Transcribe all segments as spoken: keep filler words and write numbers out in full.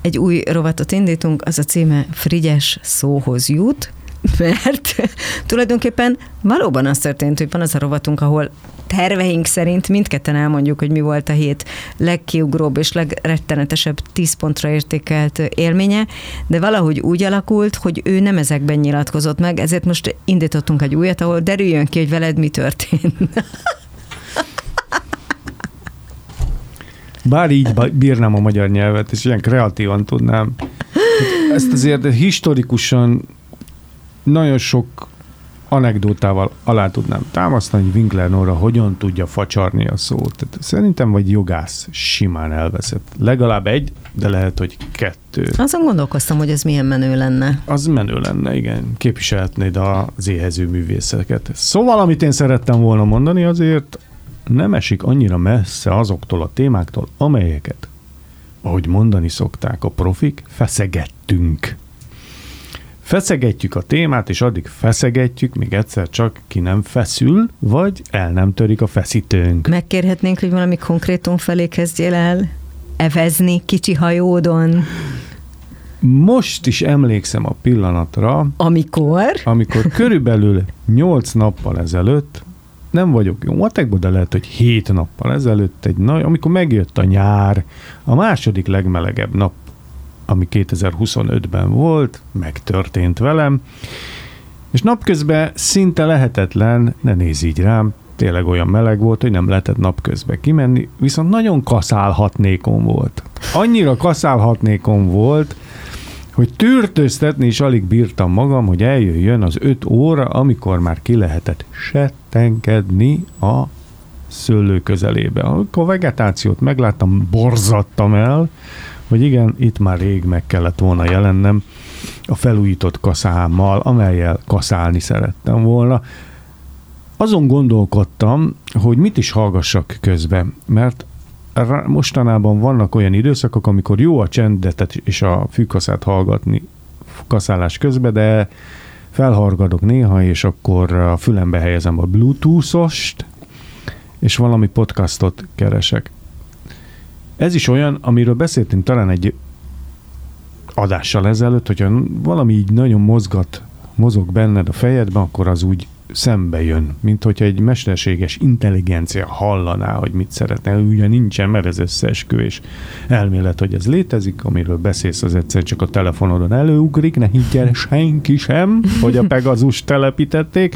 egy új rovatot indítunk, az a címe Frigyes szóhoz jut, mert tulajdonképpen valóban az történt, hogy van az a rovatunk, ahol terveink szerint mindketten elmondjuk, hogy mi volt a hét legkiugróbb és legrettenetesebb tíz pontra értékelt élménye, de valahogy úgy alakult, hogy ő nem ezekben nyilatkozott meg, ezért most indítottunk egy újat, ahol derüljön ki, hogy veled mi történt. Bár így bírnám a magyar nyelvet, és ilyen kreatívan tudnám. Ezt azért historikusan nagyon sok anekdótával alá tudnám támasztani, hogy Winkler Nora hogyan tudja facsarni a szót. Tehát szerintem vagy jogász simán elveszett. Legalább egy, de lehet, hogy kettő. Azon gondolkoztam, hogy ez milyen menő lenne. Az menő lenne, igen. Képviselhetnéd az éhező művészeket. Szóval, amit én szerettem volna mondani, azért nem esik annyira messze azoktól a témáktól, amelyeket, ahogy mondani szokták a profik, feszegettünk. Feszegetjük a témát, és addig feszegetjük, még egyszer csak ki nem feszül, vagy el nem törik a feszítőnk. Megkérhetnénk, hogy valami konkrétum felé kezdjél el evezni kicsi hajódon? Most is emlékszem a pillanatra, amikor? Amikor körülbelül nyolc nappal ezelőtt, nem vagyok jó matekban, de lehet, hogy hét nappal ezelőtt, egy nagy, amikor megjött a nyár, a második legmelegebb nap, ami kétezer-huszonötben volt, megtörtént velem, és napközben szinte lehetetlen, ne nézz így rám, tényleg olyan meleg volt, hogy nem lehetett napközben kimenni, viszont nagyon kaszálhatnékon volt. Annyira kaszálhatnékon volt, hogy tűrtőztetni is alig bírtam magam, hogy eljöjjön az öt óra, amikor már ki lehetett settenkedni a szőlő közelébe. Amikor a vegetációt megláttam, borzadtam el, hogy igen, itt már rég meg kellett volna jelennem a felújított kaszámmal, amellyel kaszálni szerettem volna. Azon gondolkodtam, hogy mit is hallgassak közben, mert mostanában vannak olyan időszakok, amikor jó a csendet és a fűkaszát hallgatni kaszálás közben, de felhargadok néha, és akkor a fülembe helyezem a bluetooth-ost, és valami podcastot keresek. Ez is olyan, amiről beszéltünk talán egy adással ezelőtt, hogyha valami így nagyon mozgat, mozog benned a fejedben, akkor az úgy szembe jön, mint hogyha egy mesterséges intelligencia hallaná, hogy mit szeretne. Ugye nincsen, mert ez összeesküvés elmélet, hogy ez létezik, amiről beszélsz, az egyszer csak a telefonodon előugrik, ne higgyel senki sem, hogy a Pegazus telepítették.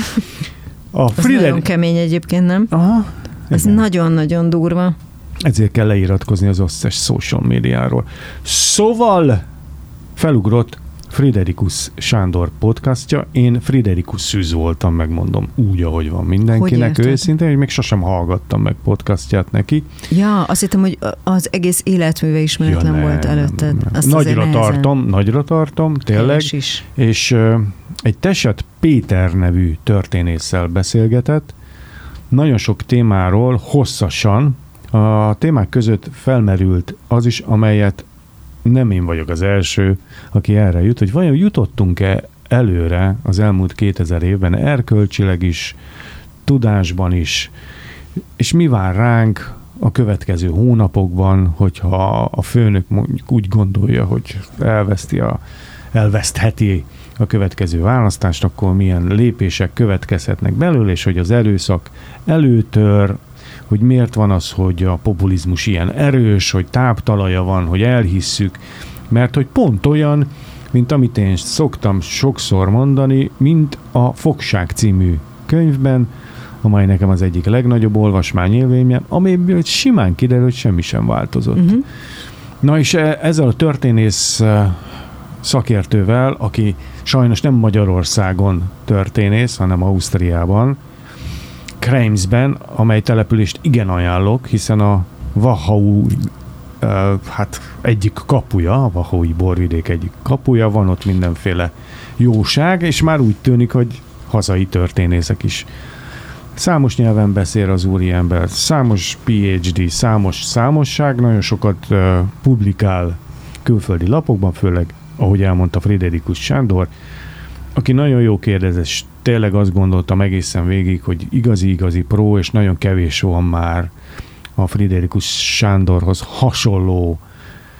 A ez Frieder... nagyon kemény egyébként, nem? Aha. Ez nagyon-nagyon durva. Ezért kell leiratkozni az összes social médiáról. Szóval felugrott Friderikus Sándor podcastja. Én Friderikus Szűz voltam, megmondom úgy, ahogy van mindenkinek. Hogy őszintén, hogy még sosem hallgattam meg podcastját neki. Ja, azt hittem, hogy az egész életműve ismeretlen ja, nem, volt előtted. Azt nagyra tartom, nagyra tartom, tényleg. Is. És uh, egy Teset Péter nevű történésszel beszélgetett. Nagyon sok témáról hosszasan. A témák között felmerült az is, amelyet nem én vagyok az első, aki erre jut, hogy vajon jutottunk-e előre az elmúlt kétezer évben, erkölcsileg is, tudásban is, és mi vár ránk a következő hónapokban, hogyha a főnök mondjuk úgy gondolja, hogy elveszti a, elvesztheti a következő választást, akkor milyen lépések következhetnek belőle, és hogy az erőszak előtör, hogy miért van az, hogy a populizmus ilyen erős, hogy táptalaja van, hogy elhisszük, mert hogy pont olyan, mint amit én szoktam sokszor mondani, mint a Fogság című könyvben, amely nekem az egyik legnagyobb olvasmányélményem, amiből simán kiderül, hogy semmi sem változott. Uh-huh. Na és ezzel a történész szakértővel, aki sajnos nem Magyarországon történész, hanem Ausztriában, Kreimsben, amely települést igen ajánlok, hiszen a Wachau uh, hát egyik kapuja, a Wachaui borvidék egyik kapuja, van ott mindenféle jóság, és már úgy tűnik, hogy hazai történészek is. Számos nyelven beszél az úriember, számos pé há dé, számos számosság, nagyon sokat uh, publikál külföldi lapokban, főleg, ahogy elmondta Friderikus Sándor, aki nagyon jó kérdezés, tényleg azt gondoltam egészen végig, hogy igazi-igazi pró, és nagyon kevés van már a Friderikus Sándorhoz hasonló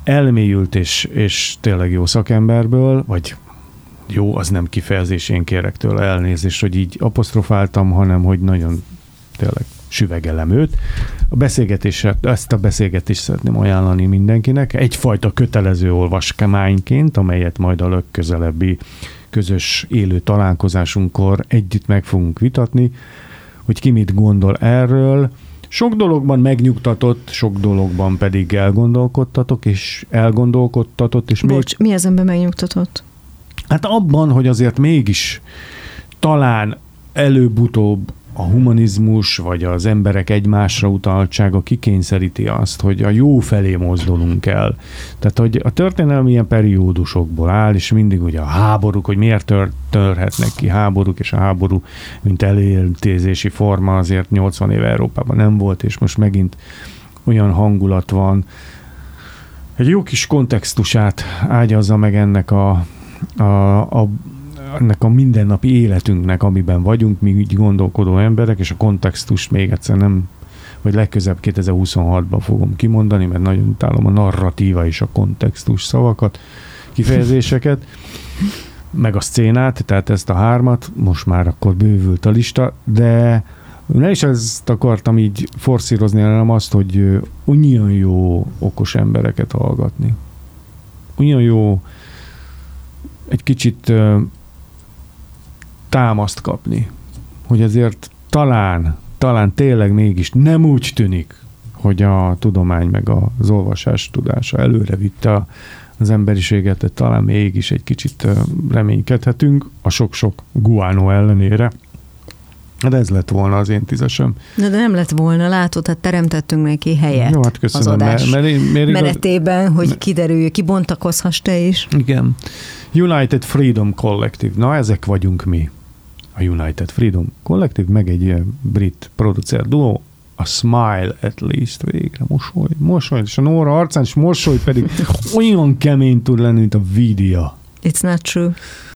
elmélyült és, és tényleg jó szakemberből, vagy jó, az nem kifejezés, én kérek tőle elnézést, hogy így apostrofáltam, hanem hogy nagyon tényleg süvegelem őt. A beszélgetésre, ezt a beszélgetést szeretném ajánlani mindenkinek, egyfajta kötelező olvaskamányként, amelyet majd a legközelebbi közös élő találkozásunkkor együtt meg fogunk vitatni, hogy ki mit gondol erről. Sok dologban megnyugtatott, sok dologban pedig elgondolkodtatok, és elgondolkodtatott, és Bocs, még... mi az ember megnyugtatott? Hát abban, hogy azért mégis talán előbb-utóbb a humanizmus, vagy az emberek egymásra utaltsága kikényszeríti azt, hogy a jó felé mozdulunk el. Tehát, hogy a történelem ilyen periódusokból áll, és mindig ugye a háborúk, hogy miért tör, törhetnek ki háborúk, és a háború, mint elintézési forma azért nyolcvan éve Európában nem volt, és most megint olyan hangulat van. Egy jó kis kontextusát ágyazza meg ennek a, a, a ennek a mindennapi életünknek, amiben vagyunk, mi így gondolkodó emberek, és a kontextust még egyszer nem, vagy legközelebb kétezer-huszonhatban fogom kimondani, mert nagyon utálom a narratíva és a kontextus szavakat, kifejezéseket, meg a szcénát, tehát ezt a hármat, most már akkor bővült a lista, de ne is ezt akartam így forszírozni, hanem azt, hogy olyan jó okos embereket hallgatni. Olyan jó egy kicsit támaszt kapni, hogy azért talán, talán tényleg mégis nem úgy tűnik, hogy a tudomány meg az olvasás tudása előre vitte az emberiséget, de talán mégis egy kicsit reménykedhetünk a sok-sok guánó ellenére. De ez lett volna az én tízesem. De, de nem lett volna, látod, hát teremtettünk neki helyet. Jó, hát köszönöm, az adás mert, mert, mert menetében, hogy mert, kiderüljön, kibontakozhass te is. Igen. United Freedom Collective. Na, ezek vagyunk mi. A United Freedom Collective, meg egy ilyen brit producer duo, a Smile at least, végre mosoly, mosoly, és a Nóra arcán is mosoly pedig olyan kemény tud lenni, mint a Vidia. It's not true.